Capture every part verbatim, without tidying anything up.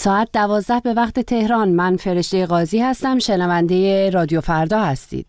ساعت دوازده به وقت تهران. من فرشته قاضی هستم. شنونده رادیو فردا هستید.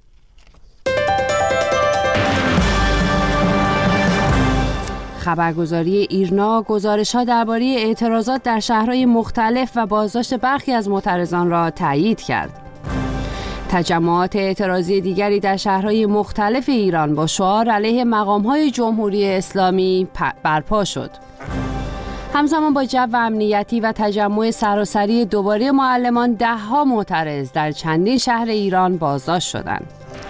خبرگزاری ایرنا گزارش‌ها درباره اعتراضات در شهرهای مختلف و بازداشت برخی از معترضان را تایید کرد. تجمعات اعتراضی دیگری در شهرهای مختلف ایران با شعار علیه مقام‌های جمهوری اسلامی برپا شد. همزمان با جو امنیتی و تجمع سراسری دوباره معلمان، ده‌ها معترض در چندین شهر ایران بازداشت شدند.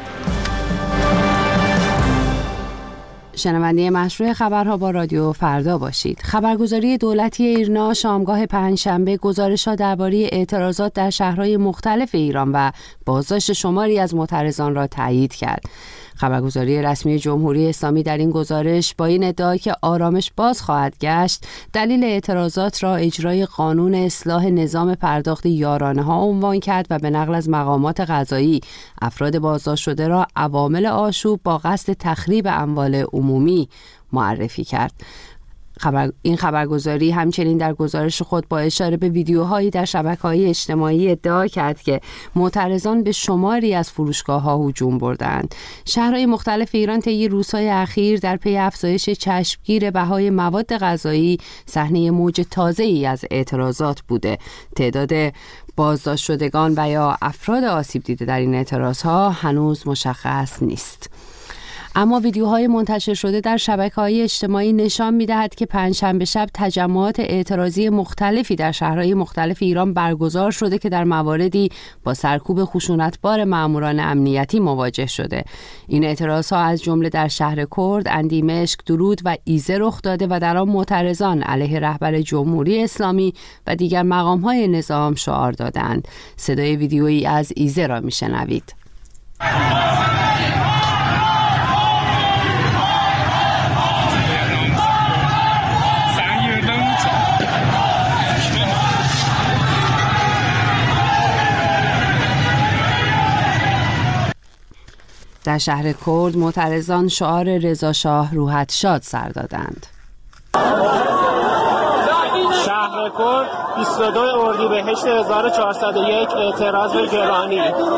شنونده مشروع خبرها با رادیو فردا باشید. خبرگزاری دولتی ایرنا شامگاه پنجشنبه گزارش‌ها درباره اعتراضات در شهرهای مختلف ایران و بازداشت شماری از معترضان را تایید کرد. خبرگزاری رسمی جمهوری اسلامی در این گزارش با این ادعا که آرامش باز خواهد گشت، دلیل اعتراضات را اجرای قانون اصلاح نظام پرداخت یارانه ها عنوان کرد و به نقل از مقامات قضایی افراد بازداشت شده را عوامل آشوب با قصد تخریب اموال عمومی معرفی کرد. خبر... این خبرگزاری همچنین در گزارش خود با اشاره به ویدیوهایی در شبکه‌های اجتماعی ادعا کرد که معترضان به شماری از فروشگاه‌ها هجوم بردند. شهرهای مختلف ایران طی روزهای اخیر در پی افزایش چشمگیر بهای مواد غذایی صحنه موج تازه‌ای از اعتراضات بوده. تعداد بازداشت شدگان و یا افراد آسیب دیده در این اعتراضها هنوز مشخص نیست. اما ویدیوهای منتشر شده در شبکه‌های اجتماعی نشان می‌دهد که پنجشنبه شب تجمعات اعتراضی مختلفی در شهرهای مختلف ایران برگزار شده که در مواردی با سرکوب خشونتبار ماموران امنیتی مواجه شده. این اعتراضها از جمله در شهر کرد، اندیمشک، درود و ایزه رخ داده و در آن معترضان علیه رهبر جمهوری اسلامی و دیگر مقام‌های نظام شعار دادند. صدای ویدیویی از ایزه را می‌شنوید. در شهر کرد معترضان شعار رضا شاه روحت شاد سر دادند. شهر کرد بیست و دو اردیبهشت هزار و چهارصد و یک اعتراض به گرانی.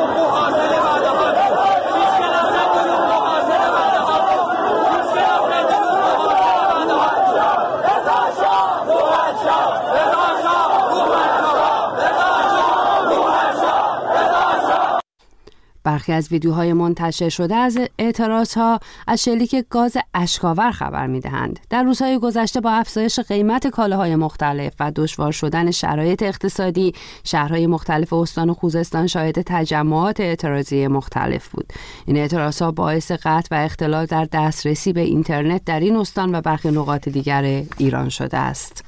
برخی از ویدیوهای منتشر شده از اعتراضها از شلیک گاز اشک‌آور خبر می‌دهند. در روزهای گذشته با افزایش قیمت کالاهای مختلف و دشوار شدن شرایط اقتصادی، شهرهای مختلف استان خوزستان شاهد تجمعات اعتراضی مختلف بود. این اعتراضها باعث قطع و اختلال در دسترسی به اینترنت در این استان و برخی نقاط دیگر ایران شده است.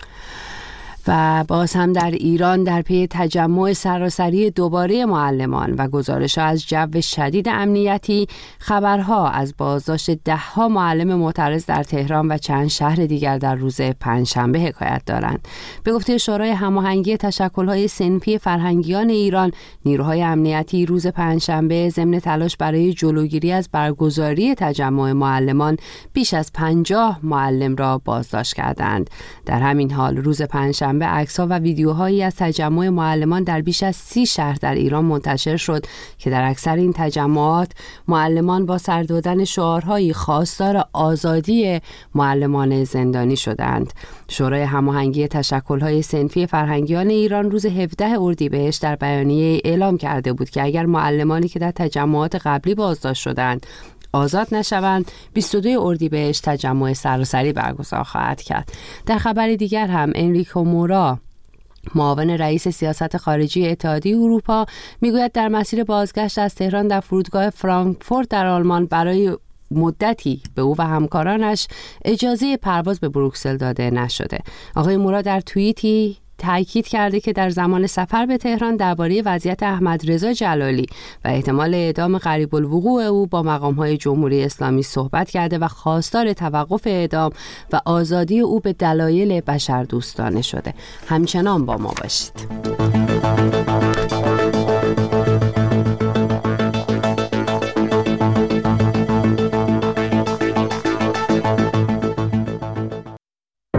و باز هم در ایران در پی تجمع سراسری دوباره معلمان و گزارش‌ها از جو شدید امنیتی، خبرها از بازداشت ده‌ها معلم معترض در تهران و چند شهر دیگر در روز پنجشنبه حکایت دارند. به گفته شورای هماهنگی تشکل‌های صنفی فرهنگیان ایران، نیروهای امنیتی روز پنجشنبه ضمن تلاش برای جلوگیری از برگزاری تجمع معلمان بیش از پنجاه معلم را بازداشت کردند. در همین حال روز پنجشنبه به عکس‌ها و ویدیوهایی از تجمع معلمان در بیش از سی شهر در ایران منتشر شد که در اکثر این تجمعات معلمان با سر دادن شعارهایی خواستار آزادی معلمان زندانی شدند. شورای هماهنگی تشکل‌های صنفی فرهنگیان ایران روز هفدهم اردیبهشت در بیانیه اعلام کرده بود که اگر معلمانی که در تجمعات قبلی بازداشت شدند آزاد نشوند، بیست و دو اردیبهشت تجمع سراسری برگزار خواهد کرد. در خبر دیگر هم انریکو مورا، معاون رئیس سیاست خارجی اتحادیه اروپا، میگوید در مسیر بازگشت از تهران در فرودگاه فرانکفورت در آلمان برای مدتی به او و همکارانش اجازه پرواز به بروکسل داده نشده. آقای مورا در توییتی تأکید کرده که در زمان سفر به تهران درباره وضعیت احمد رضا جلالی و احتمال اعدام قریب الوقوع او با مقام‌های جمهوری اسلامی صحبت کرده و خواستار توقف اعدام و آزادی او به دلایل بشردوستانه شده. همچنان با ما باشید.